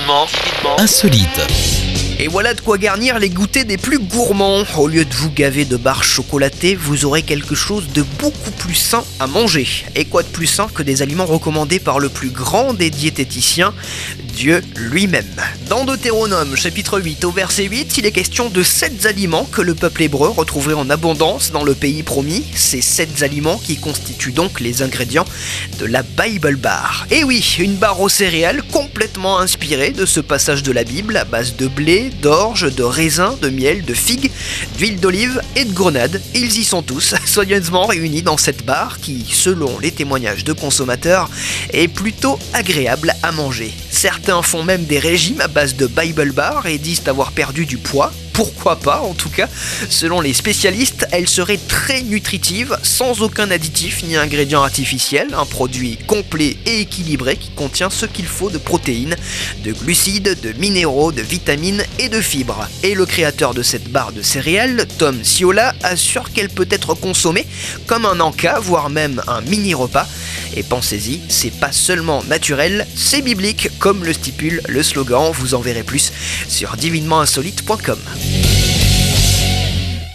insolite. Et voilà de quoi garnir les goûters des plus gourmands. Au lieu de vous gaver de barres chocolatées, vous aurez quelque chose de beaucoup plus sain à manger. Et quoi de plus sain que des aliments recommandés par le plus grand des diététiciens, Dieu lui-même. Dans Deutéronome, chapitre 8, au verset 8, il est question de 7 aliments que le peuple hébreu retrouverait en abondance dans le pays promis. Ces 7 aliments qui constituent donc les ingrédients de la Bible Bar. Et oui, une barre aux céréales complètement inspirée de ce passage de la Bible à base de blé, d'orge, de raisin, de miel, de figues, d'huile d'olive et de grenade. Ils y sont tous soigneusement réunis dans cette barre qui, selon les témoignages de consommateurs, est plutôt agréable à manger. Certains font même des régimes à base de Bible Bar et disent avoir perdu du poids. Pourquoi pas, en tout cas, selon les spécialistes, elle serait très nutritive, sans aucun additif ni ingrédient artificiel, un produit complet et équilibré qui contient ce qu'il faut de protéines, de glucides, de minéraux, de vitamines et de fibres. Et le créateur de cette barre de céréales, Tom Ciola, assure qu'elle peut être consommée comme un encas, voire même un mini-repas. Et pensez-y, c'est pas seulement naturel, c'est biblique, comme le stipule le slogan, vous en verrez plus sur divinementinsolite.com.